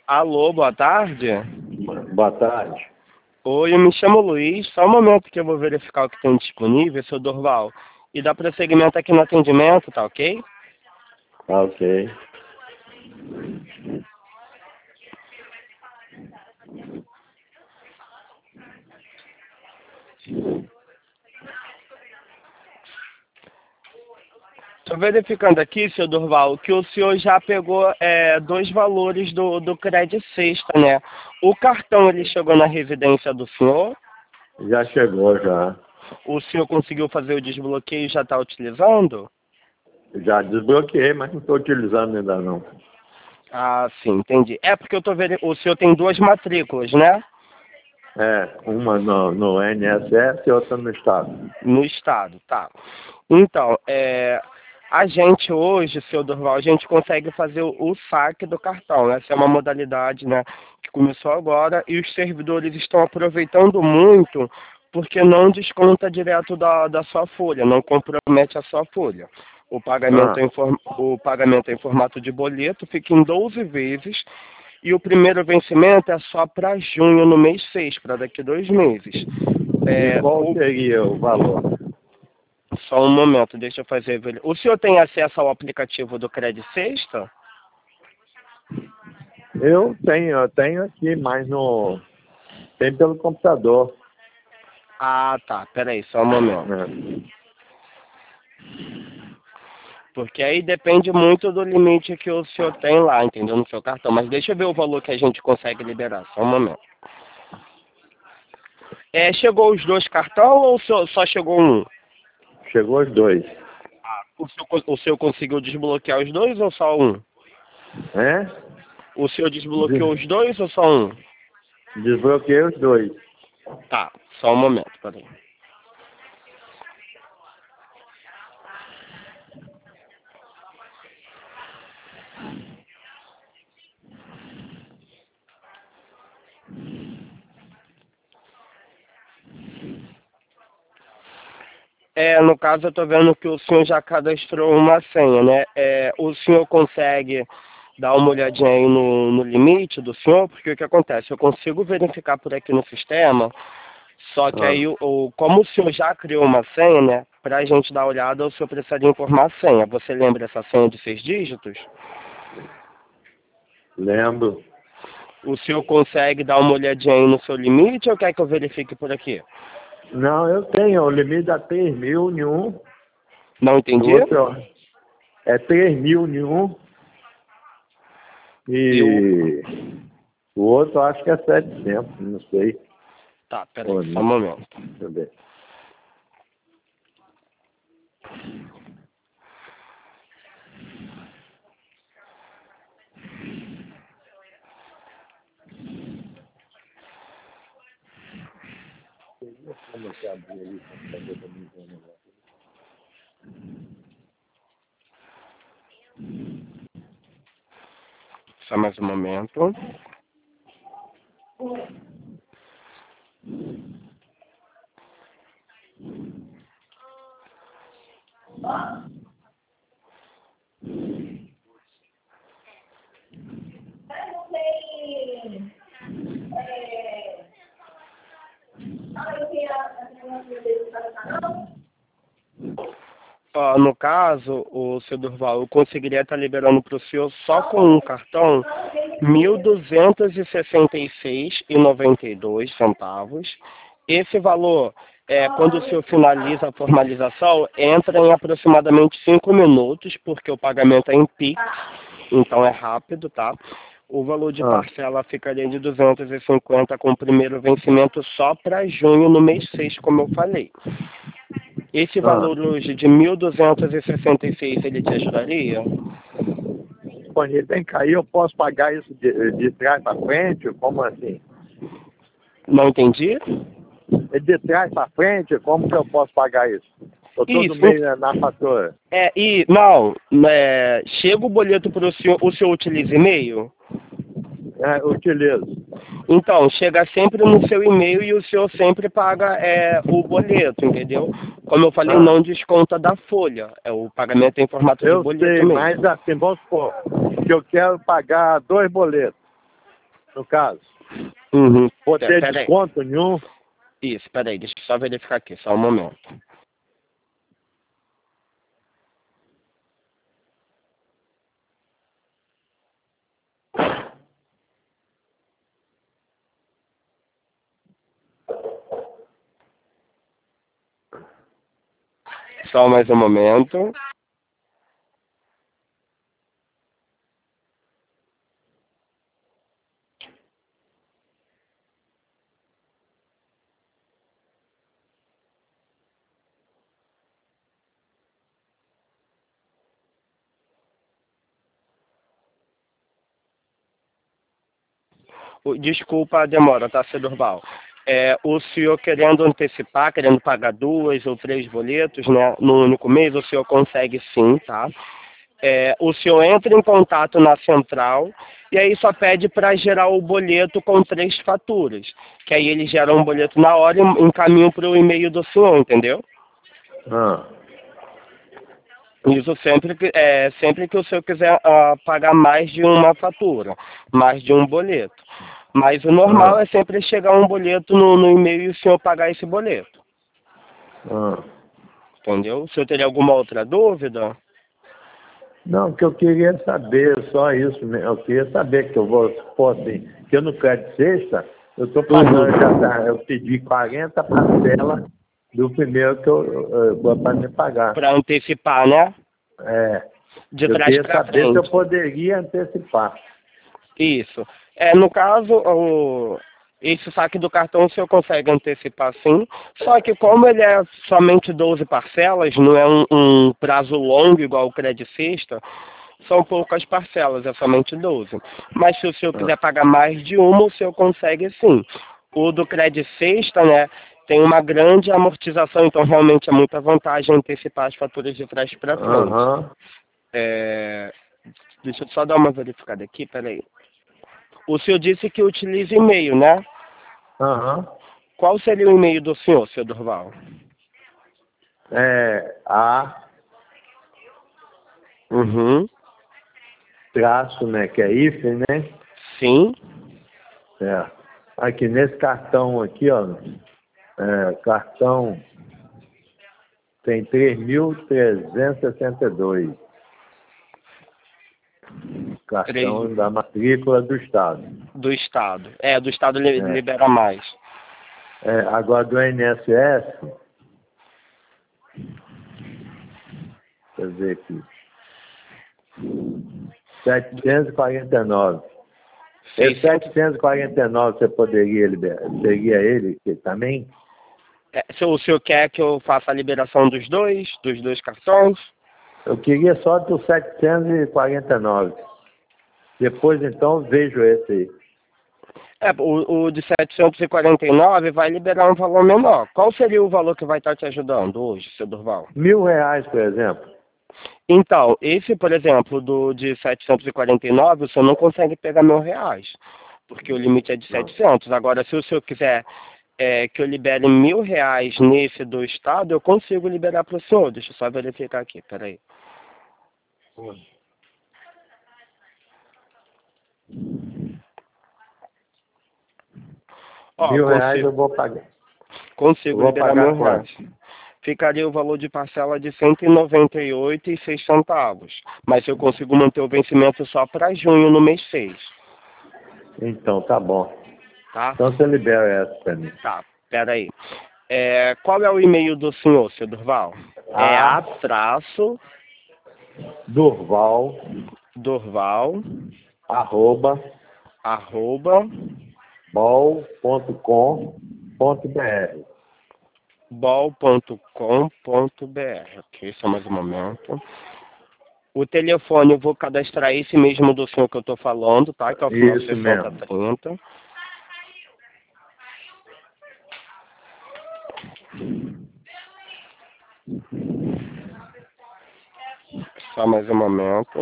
Alô, boa tarde. Boa tarde. Oi, eu me chamo Luiz. Só um momento que eu vou verificar o que tem disponível, seu Dorval. E dar prosseguimento aqui no atendimento, tá ok? Tá ok. Estou verificando aqui, seu Dorval, que o senhor já pegou dois valores do Cred Sexta, né? O cartão, ele chegou na residência do senhor? Já chegou, já. O senhor conseguiu fazer o desbloqueio e já está utilizando? Já desbloqueei, mas não estou utilizando ainda não. Ah, sim, entendi. É porque eu tô vendo, o senhor tem duas matrículas, né? Uma no INSS e outra no Estado. No estado, tá. Então, a gente hoje, seu Durval, a gente consegue fazer o saque do cartão. Essa é uma modalidade, né, que começou agora e os servidores estão aproveitando muito porque não desconta direto da sua folha, não compromete a sua folha. O pagamento é em formato de boleto, fica em 12 vezes e o primeiro vencimento é só para junho, no mês 6, para daqui 2 meses. E qual seria o valor? Só um momento, deixa eu fazer. O senhor tem acesso ao aplicativo do Cred Sexta? Eu tenho aqui, mas tem pelo computador. Ah, tá. Peraí, só um momento. É. Porque aí depende muito do limite que o senhor tem lá, entendeu? No seu cartão. Mas deixa eu ver o valor que a gente consegue liberar. Só um momento. Chegou os dois cartões ou só chegou um? Chegou os dois. O senhor conseguiu desbloquear os dois ou só um? O senhor desbloqueou os dois ou só um? Desbloqueei os dois. Tá, só um momento, peraí. No caso, eu estou vendo que o senhor já cadastrou uma senha, né? O senhor consegue dar uma olhadinha aí no limite do senhor? Porque o que acontece? Eu consigo verificar por aqui no sistema, só que aí, como o senhor já criou uma senha, né? Para a gente dar uma olhada, o senhor precisaria informar a senha. Você lembra essa senha de 6 dígitos? Lembro. O senhor consegue dar uma olhadinha aí no seu limite ou quer que eu verifique por aqui? Não, eu tenho. O limite é 3.000 em um. Não entendi? O outro é 3.000 em um. E o outro acho que é 700, não sei. Tá, peraí, só um momento. Deixa eu ver. Como que abrir aí para fazer pra mim ver o negócio? Só mais um momento. No caso, o seu Durval, eu conseguiria estar liberando para o senhor só com um cartão R$ 1.266,92. Esse valor, quando o senhor finaliza a formalização, entra em aproximadamente 5 minutos, porque o pagamento é em Pix, então é rápido, tá? O valor de parcela ficaria de 250 com o primeiro vencimento só para junho, no mês 6, como eu falei. Esse valor hoje de 1.266, ele te ajudaria? Quando ele tem que cair, eu posso pagar isso de trás para frente? Como assim? Não entendi? De trás para frente, como que eu posso pagar isso? Ou todo Isso. mês na fatura? Chega o boleto para o senhor utiliza e-mail? Utilizo. Então, chega sempre no seu e-mail e o senhor sempre paga o boleto, entendeu? Como eu falei, não desconta da folha. O pagamento é em formato de boleto mesmo. Mas assim, vamos supor que eu quero pagar 2 boletos. no caso. Uhum. Vou ter Peraí. desconto nenhum? Isso, peraí, deixa eu só verificar aqui, só um momento. Só mais um momento. Desculpa a demora, tá, seu Durval? O senhor querendo antecipar, querendo pagar 2 ou 3 boletos, né, no único mês, o senhor consegue sim, tá? O senhor entra em contato na central e aí só pede para gerar o boleto com 3 faturas, que aí eles geram um boleto na hora e encaminham para o e-mail do senhor, entendeu? Ah. Isso sempre que o senhor quiser pagar mais de uma fatura, mais de um boleto. Mas o normal é sempre chegar um boleto no e-mail e o senhor pagar esse boleto. Entendeu? O senhor teria alguma outra dúvida? Não, que eu queria saber, só isso, né? Eu queria saber que eu vou, supor assim, que eu no crédito sexta, eu estou pagando, eu pedi 40 parcelas do primeiro que eu vou para me pagar. Para antecipar, né? De Eu trás queria para saber frente. se eu poderia antecipar. Isso. No caso, esse saque do cartão o senhor consegue antecipar sim, só que como ele é somente 12 parcelas, não é um prazo longo igual o crédito sexta, são poucas parcelas, é somente 12. Mas se o senhor quiser pagar mais de uma, o senhor consegue sim. O do crédito sexta, né, tem uma grande amortização, então realmente é muita vantagem antecipar as faturas de trás para frente. Deixa eu só dar uma verificada aqui, peraí. O senhor disse que utiliza e-mail, né? Qual seria o e-mail do senhor, seu Durval? Traço, né, que é IFE, né? Sim. Aqui nesse cartão aqui, ó, cartão tem 3.362. Cartão da matrícula do Estado. Do Estado. Do Estado libera mais. Agora do INSS, deixa eu ver aqui. 749. Esse 749 você poderia liberar? Seria ele também? Se o senhor quer que eu faça a liberação dos dois cartões? Eu queria só do 749. Depois, então, vejo esse aí. O de 749 vai liberar um valor menor. Qual seria o valor que vai estar te ajudando hoje, seu Durval? R$1.000, por exemplo. Então, esse, por exemplo, de 749, o senhor não consegue pegar R$1.000, porque o limite é de 700. Agora, se o senhor quiser que eu libere R$1.000 nesse do Estado, eu consigo liberar para o senhor. Deixa eu só verificar aqui, peraí. R$1.000 eu vou pagar. Consigo liberar R$1.000. Ficaria o valor de parcela de R$ 198,06. Mas eu consigo manter o vencimento só para junho, no mês 6. Então, tá bom. Tá? Então você libera essa para mim. Tá, peraí. Qual é o e-mail do senhor, seu Durval? Durval arroba bol.com.br bol.com.br. Ok, só mais um momento. O telefone eu vou cadastrar esse mesmo do senhor que eu estou falando, tá? Que é o final 6030. Só mais um momento.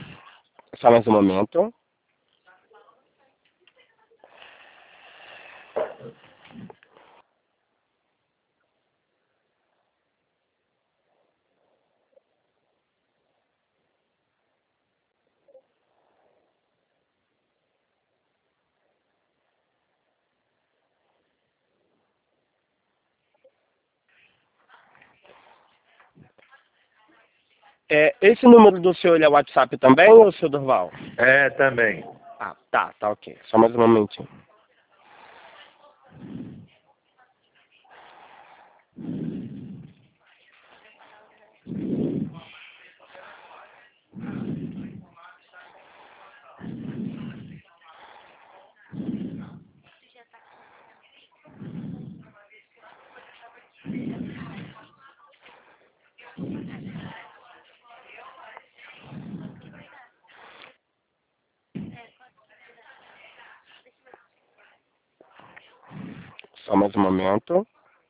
Só mais um momento. Esse número do senhor ele é WhatsApp também, ou seu Durval? É, também. Ah, tá ok. Só mais um momentinho. Só mais um momento.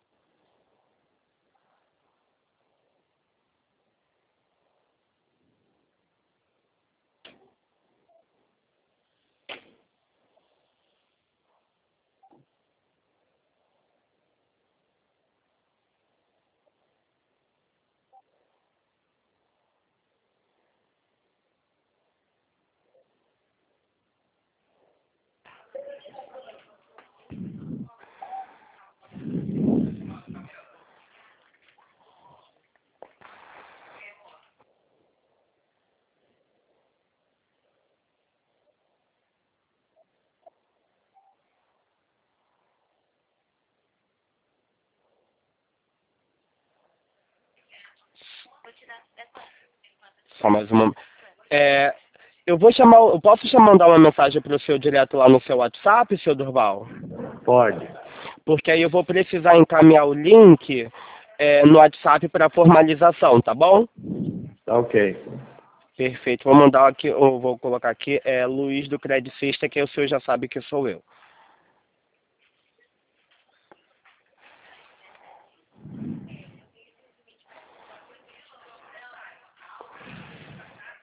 Só mais uma. Eu posso mandar uma mensagem para o senhor direto lá no seu WhatsApp, seu Durval? Pode. Porque aí eu vou precisar encaminhar o link no WhatsApp para formalização, tá bom? Tá ok. Perfeito. Vou mandar aqui, ou vou colocar aqui, Luiz do Credicista, que o senhor já sabe que sou eu.